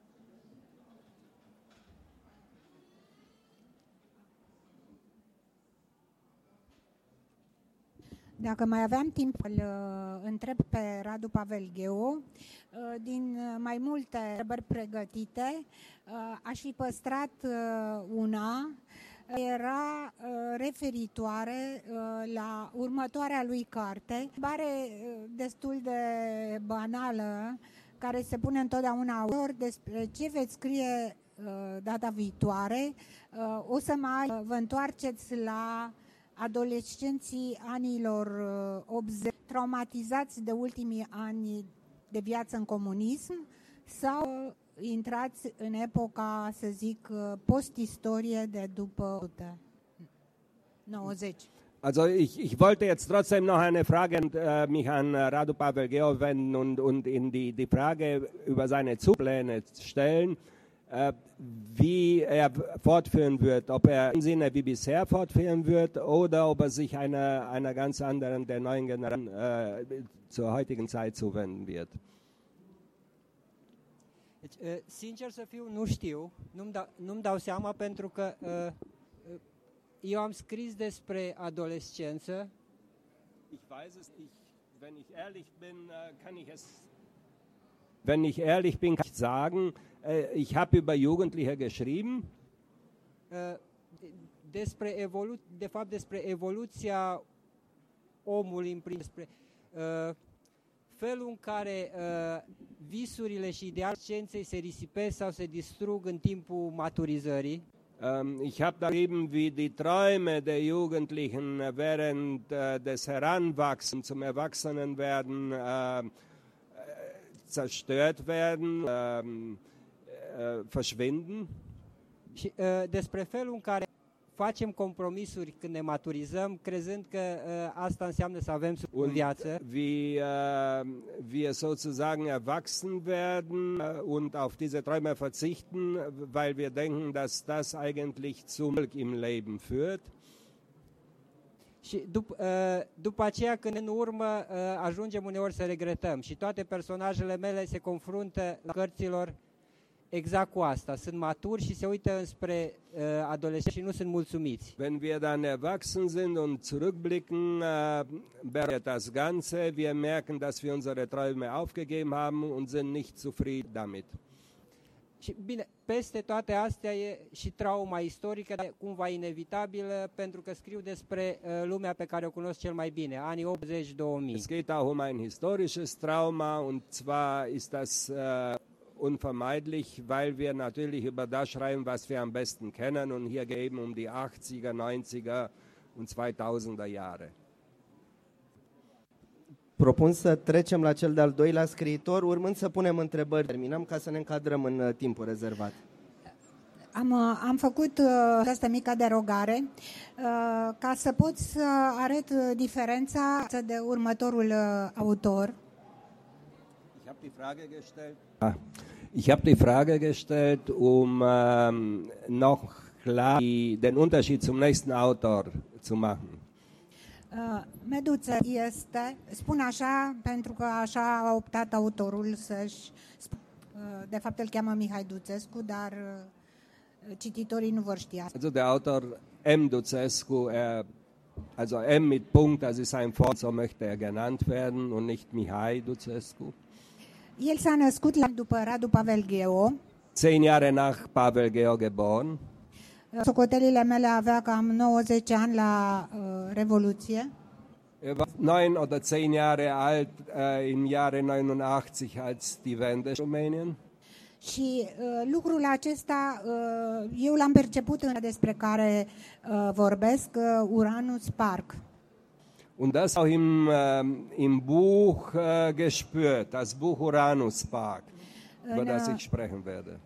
Dacă mai aveam timp, îl uh, întreb pe Radu Pavelgheu, uh, din uh, mai multe întrebări pregătite, uh, aș fi păstrat uh, una, era uh, referitoare uh, la următoarea lui carte, bare uh, destul de banală, care se pune întotdeauna autor despre ce veți scrie uh, data viitoare. Uh, o să mai vă întoarceți la adolescenții anilor optzeci, traumatizați de ultimii ani de viață în comunism sau intrați în epoca, să zic, post-istorie de după nouăzeci. Also ich, ich wollte jetzt trotzdem noch eine Frage äh, mich an Radu Pavelgheu wenden und, und in die, die Frage über seine Zugpläne stellen. Wie er fortführen wird, ob er im Sinne wie bisher fortführen wird oder ob er sich einer, einer ganz anderen, der neuen Generation äh, zur heutigen Zeit zuwenden wird. Deci, uh, sincer să fiu, nu știu, nu-mi dau, nu-mi dau seama pentru că uh, uh, eu am scris despre adolescență. Ich weiß es nicht. Wenn ich ehrlich bin, kann ich es. Wenn ich ehrlich bin, kann ich sagen, ich habe über Jugendliche geschrieben. Despre evolu- de fapt despre evoluția omului în prim, despre uh, felul în care uh, visurile și idealele adolescenței se risipesc sau se distrug în timpul maturizării. Um, ich habe da eben, wie die Träume der Jugendlichen während uh, des Heranwachsens zum Erwachsenenwerden uh, zerstört werden, uh, uh, verschwinden. Și uh, despre felul în care facem compromisuri când ne maturizăm, crezând că uh, asta înseamnă să avem succes în viață. Wie uh, wir sozusagen erwachsen werden uh, und auf diese Träume verzichten, weil wir denken, dass das eigentlich zum Glück im Leben führt. Și dup, uh, după aceea, când în urmă uh, ajungem uneori să regretăm și toate personajele mele se confruntă la cărților exact cu asta. Sunt maturi și se uită înspre uh, adolescenți și nu sunt mulțumiți. Wenn wir dann erwachsen sind und zurückblicken, äh, berührt das Ganze. Wir merken, dass wir unsere Träume aufgegeben haben und sind nicht zufrieden damit. Și bine, peste toate astea e și trauma istorică, dar cumva inevitabilă, pentru că scriu despre uh, lumea pe care o cunosc cel mai bine, anii optzeci două mii. Es geht auch um ein historisches Trauma, und zwar ist das äh, unvermeidlich, weil wir natürlich über das schreiben, was wir am besten kennen, und hier geht es um die achtziger, neunziger und zweitausender Jahre. Propun să trecem la cel de-al doilea scriitor, urmând să punem întrebări. Terminăm ca să ne încadrăm în uh, timpul rezervat. Am, am făcut uh, această mică derogare uh, ca să pot să arăt diferența de următorul uh, autor. Ich habe die Frage gestellt. Ah, ich habe die Frage gestellt, um ähm, noch klar die, den Unterschied zum nächsten Autor zu machen. Uh, Meduță este, spun așa pentru că așa a optat autorul să-și, uh, de fapt îl cheamă Mihai Duțescu, dar uh, cititorii nu vor ști asta. Also der Autor M. Duțescu, er, also M mit Punkt, das ist ein Wort, so möchte er genannt werden und nicht Mihai Duțescu. El s-a născut la, după Radu Pavel Gheo. Zehn Jahre nach Pavel Gheo geboren. Socotelile mele avea cam nouăzeci ani la uh, Revoluție. Er war neun oder zehn Jahre alt äh, im Jahre neunundachtzig, als die Wende in Rumänien. Și uh, lucrul acesta uh, eu l-am perceput în despre care uh, vorbesc, uh, Uranus Park. Und das auch im, äh, im Buch äh, gespürt, das Buch Uranus Park, über das ich sprechen werde.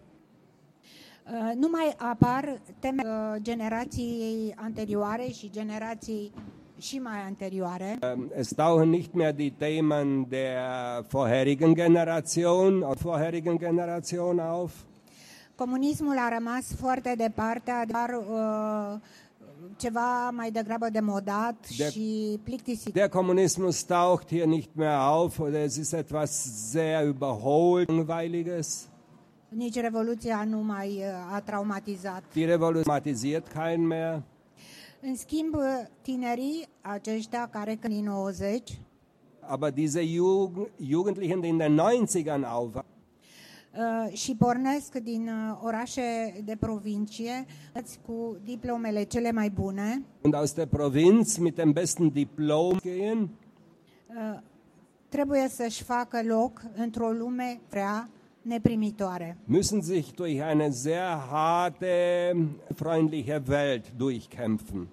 Uh, nu mai apar teme uh, generației anterioare și generații și mai anterioare. Ähm, es tauchen nicht mehr die Themen der vorherigen Generation oder vorherigen Generation auf. Comunismul a rămas foarte departe, dar uh, ceva mai degrabă demodat der, și plictisit. Der Kommunismus taucht hier nicht mehr auf, oder es ist etwas sehr überholt, langweiliges. Nici Revoluția nu mai uh, a traumatizat. Die Revolution traumatisiert keinen mehr. În schimb, tinerii aceștia care când în nouăzeci, aber diese Jugend, Jugendlichen, die in den neunzigern aufwachsen, uh, și pornesc din uh, orașe de provincie cu diplomele cele mai bune, und aus der Provinz mit dem besten Diplom gehen, uh, trebuie să-și facă loc într-o lume prea neprimitoare. müssen sich durch eine sehr harte, freundliche Welt durchkämpfen.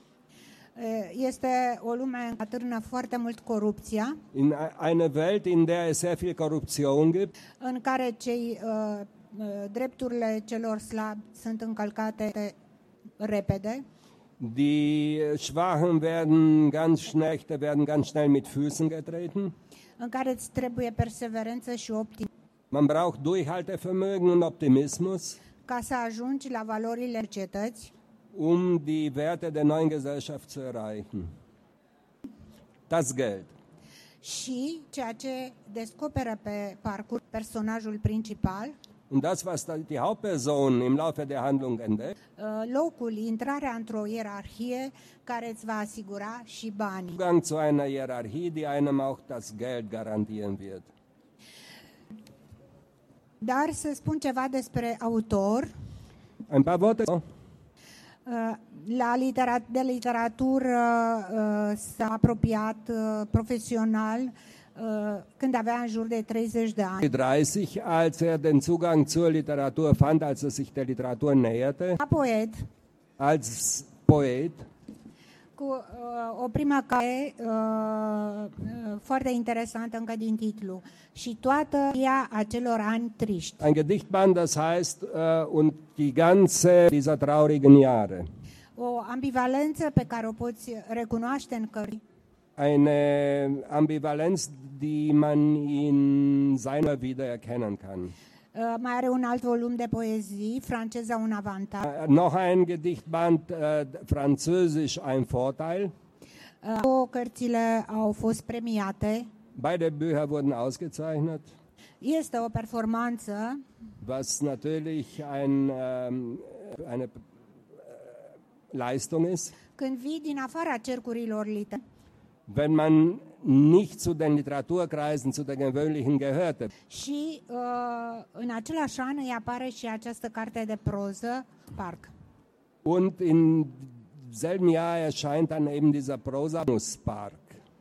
Este o lume în care atârnă foarte mult corupția, In eine Welt, in der es sehr viel Korruption gibt, în care cei uh, drepturile celor slabi sunt încălcate repede. Die Schwachen werden ganz schnell, werden ganz schnell mit Füßen getreten. În care îți trebuie perseverență și optimism. Man braucht Durchhaltevermögen und Optimismus, ca să ajungi la valorile societății, um die Werte der neuen Gesellschaft zu erreichen. Das Geld. Și ceea ce descoperă pe parcurs personajul principal, Und das, was die Hauptperson im Laufe der Handlung entdeckt, locul, intrarea într-o ierarhie care îți va asigura și banii. Zugang zu einer Hierarchie, die einem auch das Geld garantieren wird. Dar să spun ceva despre autor. Ein paar Worte. La literat- de literatură s-a apropiat profesional când avea în jur de treizeci de ani. dreißig, als er den Zugang zur Literatur fand, als er sich der Literatur näherte. Ca poet. Als Poet. Cu uh, o primă carte uh, uh, foarte interesantă încă din titlu. Și toată ea acelor ani triști. Ein Gedichtband, das heißt, uh, und die ganze dieser traurigen Jahre. O ambivalență pe care o poți recunoaște în cărți. Eine Ambivalenz, die man in seiner wieder erkennen kann. Uh, mai are un alt volum de poezii, Franceza un avantaj. Uh, noch ein Gedichtband, uh, Französisch ein Vorteil. Uh, două cărțile au fost premiate. Beide Bücher wurden ausgezeichnet. Este o performanță. Was natürlich ein, um, eine uh, Leistung ist. Când vii din afara cercurilor literare. Wenn man nicht zu den Literaturkreisen, zu den gewöhnlichen gehörte. Și uh, în același an îi apare și această carte de proză, Parc. Und im selben Jahr erscheint dann eben dieser Prosa-Park.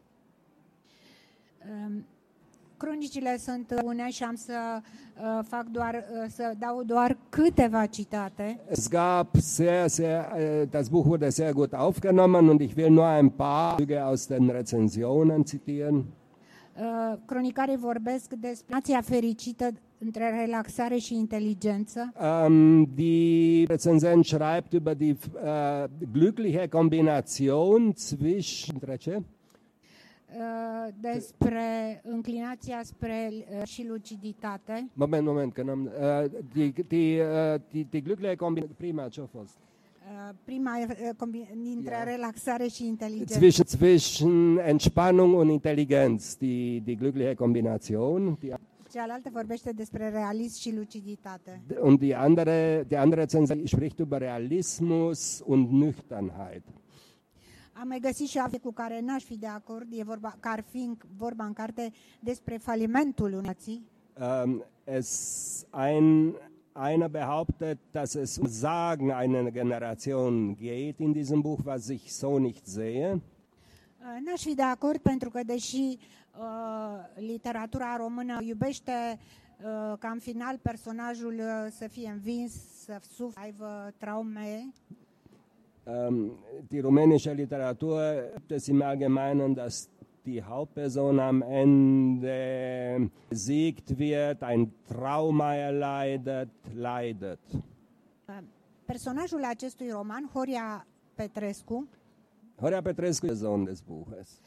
Um, cronicile sunt bune și am să uh, fac doar uh, să dau doar câteva citate. Es gab sehr, sehr, äh, das Buch wurde sehr gut aufgenommen und ich will nur ein paar Züge aus den Rezensionen zitieren. Uh, cronicarii vorbesc despre nația fericită între relaxare și inteligență. Ähm, die Rezensent schreibt über die äh, glückliche Kombination zwischen ce? Uh, despre înclinația spre uh, și luciditate. Moment, Moment, genau. Äh, die, die, äh, die, die glückliche Kombination, prima, ce a fost? Uh, prima uh, dintre ja. relaxare și inteligență. Zwischen, zwischen Entspannung und Intelligenz, die, die glückliche Kombination. Die Cealaltă vorbește despre realism și luciditate. Und die andere, die andere Rezension spricht über Realismus und Nüchternheit. Am mai găsit și o cu care n-aș fi de acord, e vorba, că ar fi vorba în carte despre falimentul unei nații. Um, es ein, einer behauptet, dass es um Sagen einer Generation geht in diesem Buch, was ich so nicht sehe. N-aș fi de acord pentru că deși uh, literatura română iubește uh, ca în final personajul uh, să fie învins, să sufere, să aibă traume. Ähm, die rumänische Literatur gibt es im Allgemeinen, dass die Hauptperson am Ende besiegt wird, ein Trauma erleidet, leidet. Personajul acestui roman, Horia Petrescu, Horia Petrescu ist Sohn des Buches.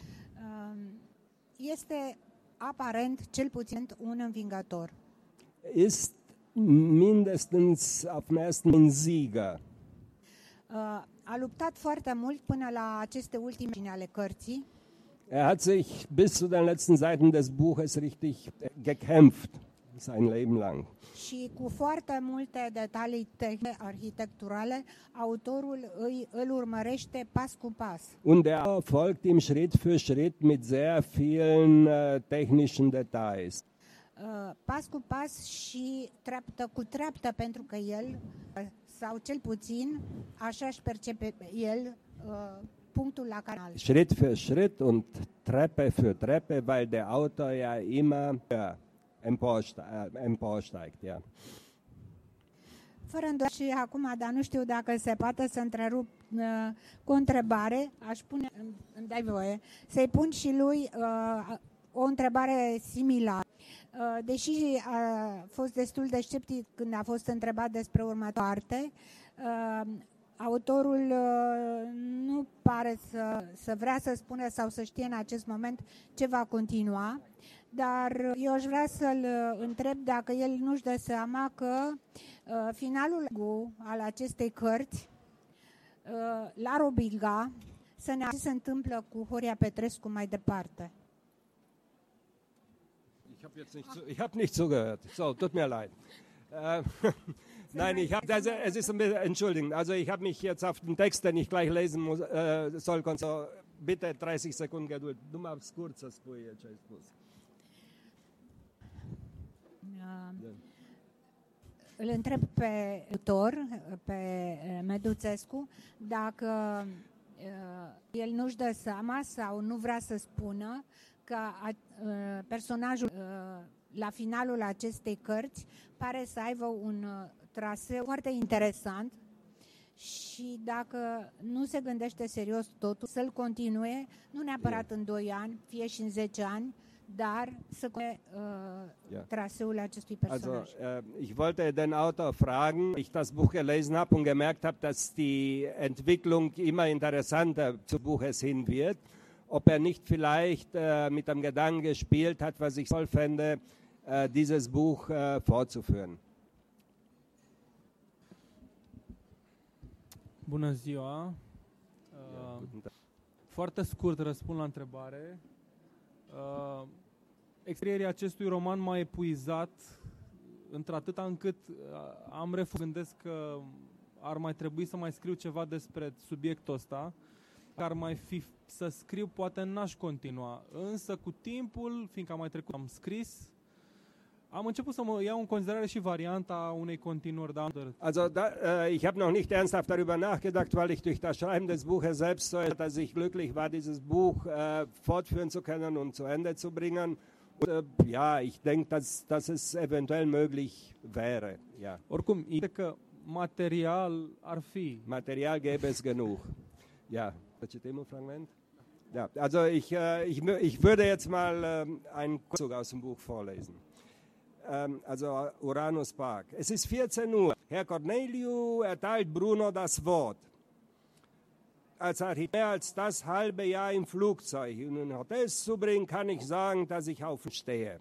este aparent cel puțin un învingător. Ist mindestens auf den ersten ein Sieger. A luptat foarte mult până la aceste ultime ale cărții. Er hat sich bis zu den letzten Seiten des Buches richtig gekämpft, sein Leben lang. Și cu foarte multe detalii tehnice, arhitecturale, autorul îi, îl urmărește pas cu pas. Und er folgt ihm Schritt für Schritt mit sehr vielen uh, technischen Details. Uh, pas cu pas și treaptă cu treaptă, pentru că el, sau cel puțin, așa își percepe el uh, punctul la canal. Schritt für Schritt und Treppe für Treppe, weil der Autor ja immer ja, emporsteigt. Ja. Fără îndoială și acum, dar nu știu dacă se poate să întrerup uh, cu o întrebare, aș pune, îmi, îmi dai voie, să-i pun și lui uh, o întrebare similară. Uh, deși a fost destul de sceptic când a fost întrebat despre următoarea parte, uh, autorul uh, nu pare să, să vrea să spună sau să știe în acest moment ce va continua, dar eu aș vrea să-l întreb dacă el nu-și dă seama că uh, finalul al acestei cărți uh, l-ar obliga să ne ce se întâmplă cu Horia Petrescu mai departe. Ich habe jetzt nicht, zu, ich habe nicht zugehört. So, tut mir leid. Äh, Nein, ich habe, also, es ist ein bisschen, entschuldigen, also ich habe mich jetzt auf den Text, den ich gleich lesen muss, äh, soll, so, bitte dreißig Sekunden Geduld. Du machst kurz, das spui ce ai spus. Îl întreb pe autor, pe Meduțescu, dacă el nu-și dă seama sau nu vrea să spună că personajul la finalul acestei cărți pare să aibă un traseu foarte interesant și dacă nu se gândește serios totul, să-l continue, nu neapărat yeah. în doi ani, fie și în zece ani, dar să continue uh, yeah. traseul acestui personaj. Also, äh, ich wollte den Autor fragen, ich das Buch gelesen habe und gemerkt habe, dass die Entwicklung immer interessanter zu Buches hin wird, ob er nicht vielleicht äh, mit dem Gedanken gespielt hat, was ich toll fände, äh, dieses Buch äh, fortzuführen. Bună ziua! Uh, foarte scurt răspund la întrebare. Uh, Experierea acestui roman m-a epuizat într-atâta încât uh, am refuz gândesc că ar mai trebui să mai scriu ceva despre subiectul ăsta. Ar mai fi să scriu, poate n-aș continua. Însă cu timpul, fiindcă am mai trecut, am scris, am început să mă iau în considerare și varianta unei continuări. Also da, äh, ich habe noch nicht ernsthaft darüber nachgedacht, weil ich durch das Schreiben des Buches selbst so, dass ich glücklich war, dieses Buch äh, fortführen zu können und zu Ende zu bringen. Und, äh, ja, ich denke, dass, dass es eventuell möglich wäre. Ja. Oricum, e că material ar fi. Material gäbe es genug. Ja, citim un Fragment? Ja, also ich, äh, ich, ich würde jetzt mal äh, einen Kurzzug aus dem Buch vorlesen. Also Uranus Park. Es ist vierzehn Uhr. Herr Corneliu erteilt Bruno das Wort. Als Architekt mehr als das halbe Jahr im Flugzeug und in Hotels zu bringen, kann ich sagen, dass ich auf ihn stehe.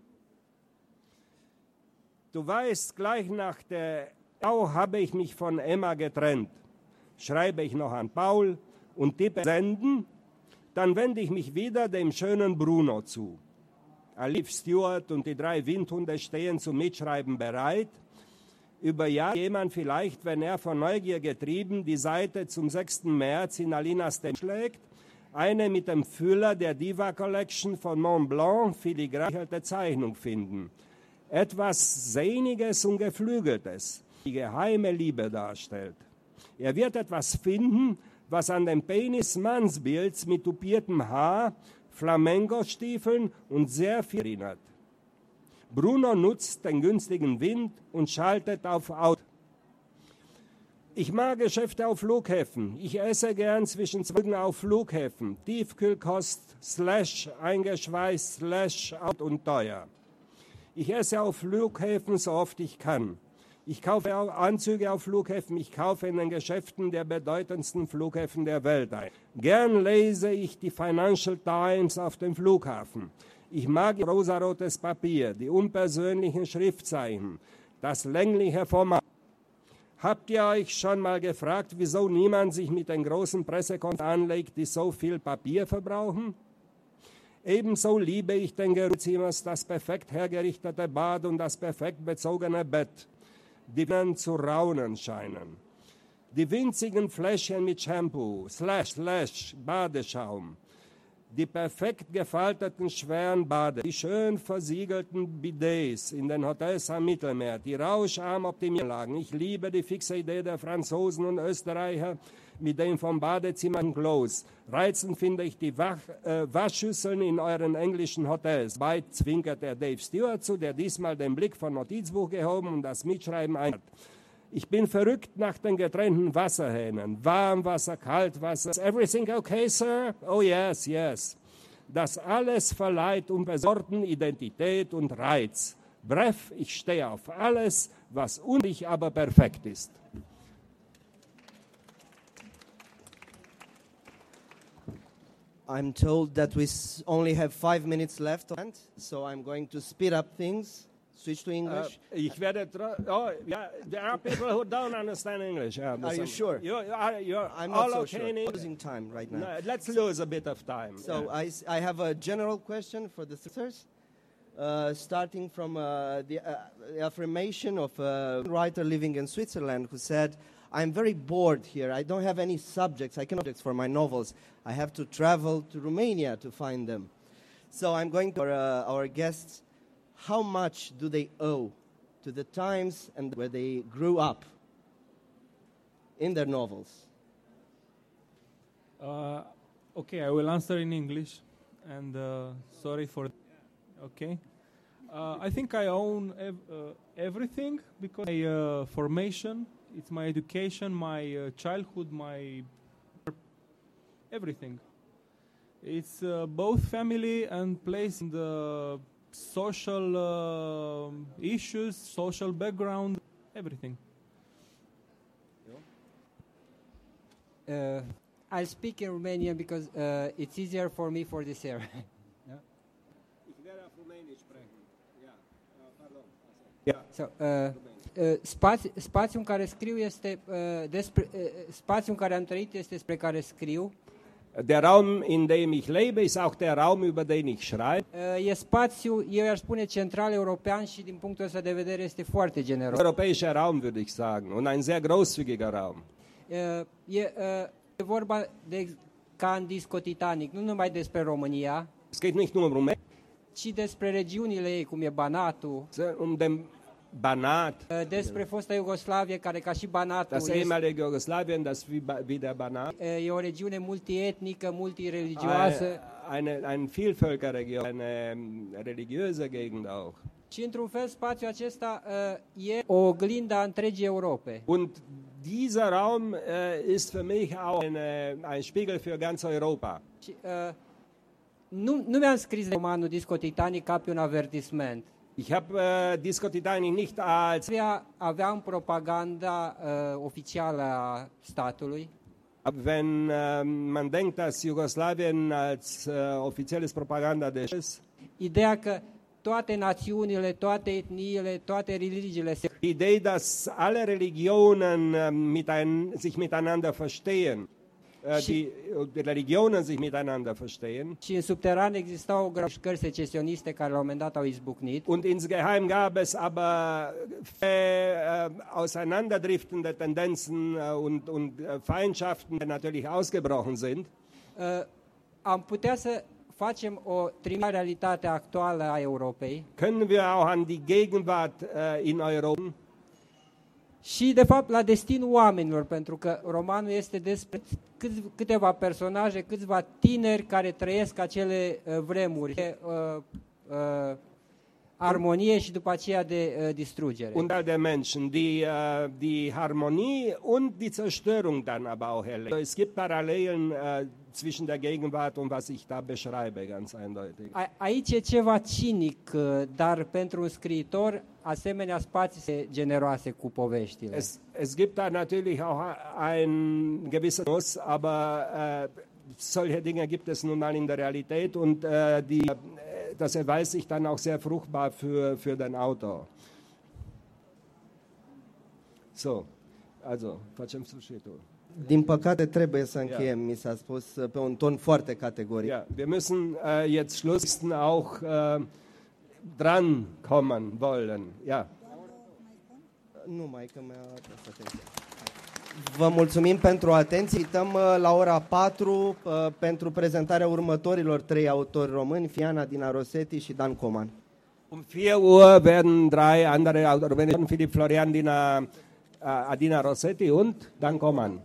Du weißt, gleich nach der Ehe habe ich mich von Emma getrennt. Schreibe ich noch an Paul und tippe Senden, dann wende ich mich wieder dem schönen Bruno zu. Alif Stewart und die drei Windhunde stehen zum Mitschreiben bereit. Über Jahr jemand vielleicht, wenn er von Neugier getrieben die Seite zum sechsten März in Alinas Stem schlägt, eine mit dem Füller der Diva Collection von Mont Blanc filigrane Zeichnung finden. Etwas Sehniges und Geflügeltes, die geheime Liebe darstellt. Er wird etwas finden, was an den Penis Mannsbilds mit tupiertem Haar, Flamengo-Stiefeln und sehr viel erinnert. Bruno nutzt den günstigen Wind und schaltet auf Auto. Ich mag Geschäfte auf Flughäfen. Ich esse gern zwischen Zeugen auf Flughäfen. Tiefkühlkost, slash eingeschweißt, slash out und teuer. Ich esse auf Flughäfen so oft ich kann. Ich kaufe auch Anzüge auf Flughäfen, ich kaufe in den Geschäften der bedeutendsten Flughäfen der Welt ein. Gern lese ich die Financial Times auf dem Flughafen. Ich mag rosarotes Papier, die unpersönlichen Schriftzeichen, das längliche Format. Habt ihr euch schon mal gefragt, wieso niemand sich mit den großen Pressekonferenzen anlegt, die so viel Papier verbrauchen? Ebenso liebe ich den Geruchzimmers, das perfekt hergerichtete Bad und das perfekt bezogene Bett, die zu raunen scheinen. Die winzigen Fläschchen mit Shampoo, slash, slash, Badeschaum, die perfekt gefalteten schweren Bade, die schön versiegelten Bidets in den Hotels am Mittelmeer, die rauscharm-Optimieranlagen. Ich liebe die fixe Idee der Franzosen und Österreicher mit dem vom Badezimmer Klos. Reizend finde ich die Wach, äh, Waschschüsseln in euren englischen Hotels. Bei zwinkert der Dave Stewart zu, der diesmal den Blick vom Notizbuch gehoben und das Mitschreiben ein hat. Ich bin verrückt nach den getrennten Wasserhähnen. Warmwasser, Kaltwasser. Is everything okay, sir? Oh yes, yes. Das alles verleiht unbesorgten Identität und Reiz. Bref, ich stehe auf alles, was unlich, aber perfekt ist. I'm told that we only have five minutes left, so I'm going to speed up things. Switch to English. Uh, ich werde. Oh, yeah, there are people who don't understand English. Yeah, are you sure? You're, you're I'm all not so okay sure. in English? Losing time right now. No, let's lose a bit of time. So yeah. I, I have a general question for the sisters. uh, starting from uh, the uh, affirmation of a writer living in Switzerland who said, I'm very bored here. I don't have any subjects. I cannot subjects for my novels. I have to travel to Romania to find them. So I'm going to uh, our guests. How much do they owe to the times and where they grew up in their novels? Uh, okay, I will answer in English, and uh, sorry for. Okay, uh, I think I own ev uh, everything because my uh, formation, it's my education, my uh, childhood, my everything. It's uh, both family and place in the social uh, issues, social background, everything. Uh, I'll speak in Romanian because uh, it's easier for me for this area. So, uh, uh, spați, spațiul în care scriu este uh, despre uh, spațiul în care am trăit este despre care scriu. Der Raum, in dem ich lebe, ist auch der Raum, über den ich schreibe. Uh, e spațiu, eu i-aș spune central european și din punctul ăsta de vedere este foarte generos. Europäischer Raum, würde ich sagen, und ein sehr großzügiger Raum. Uh, e, uh, e vorba de ca în disco Titanic, nu numai despre România. Es geht nicht nur um Rumänien, ci despre regiunile ei, cum e Banatul. Um den Banat. Uh, despre fosta Iugoslavie, care ca și Banatul das ehemalige Jugoslawien, das wie, wie der Banat. Uh, e o regiune multietnică, multireligioasă. Eine, eine Vielvölkerregion, eine religiöse Gegend auch. Și într-un fel spațiul acesta uh, e o oglindă a întregii Europe. Und dieser Raum uh, ist für mich auch eine, ein Spiegel für ganz Europa. Și, uh, nu, nu mi-am scris romanul Disco Titanic ca pe un avertisment. Ich habe uh, Disco Titanic nicht als aveam propaganda uh, oficială a statului. Wenn uh, man denkt, dass Jugoslawien als uh, offizielles Propaganda des ideea că toate națiunile, toate etniile, toate religiile se Die Idee, dass alle Religionen uh, mit ein, sich miteinander verstehen. Die Religionen sich miteinander verstehen. Și în subteran existau mișcări secesioniste care la un moment dat au izbucnit. Und insgeheim gab es aber äh, auseinanderdriftende Tendenzen äh, und, und äh, Feindschaften, die natürlich ausgebrochen sind. Uh, am putea să facem o trimitere la realitatea actuală a Europei. Können wir auch an die Gegenwart äh, in Europa. Și, de fapt, la destinul oamenilor, pentru că romanul este despre câți, câteva personaje, câțiva tineri care trăiesc acele uh, vremuri de uh, uh, armonie și după aceea de uh, distrugere. Und all der Menschen, die, uh, die Harmonie und die Zerstörung dann aber auch erleben. Es gibt Parallelen uh, zwischen der Gegenwart und was ich da beschreibe, ganz eindeutig. A, aici e ceva cinic, dar pentru un scriitor asemenea spații se generoase cu poveștile. Es, es gibt da natürlich auch ein gewisser Nuss, aber uh, solche Dinge gibt es nun mal in der Realität und uh, die, das erweist sich dann auch sehr fruchtbar für, für den Autor. So, also, facem sfârșitul. Din păcate trebuie să încheiem, yeah. Mi s-a spus pe un ton foarte categoric. Ja, wir müssen uh, jetzt Schluss auch uh, dran kommen wollen. Ja. Nu mai că mi-a atras atenția. Vă mulțumim pentru atenție. Uităm la ora patru uh, pentru prezentarea următorilor trei autori români, Fiana Dina Rossetti și Dan Coman. Um vier Uhr werden drei andere Autoren, Philipp Florian Dina, uh, Adina Rossetti und Dan Coman.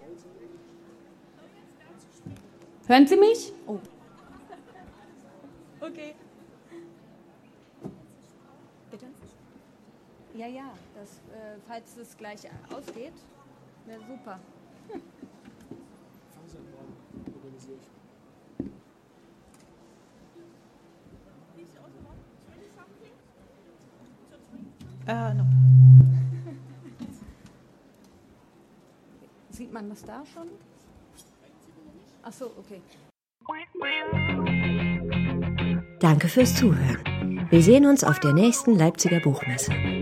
Hören Sie mich? Oh. Okay. Bitte? Ja, ja, das, äh, falls es gleich ausgeht, wäre super. Hm. Äh, no. Sieht man das da schon? Ach so, okay. Danke fürs Zuhören. Wir sehen uns auf der nächsten Leipziger Buchmesse.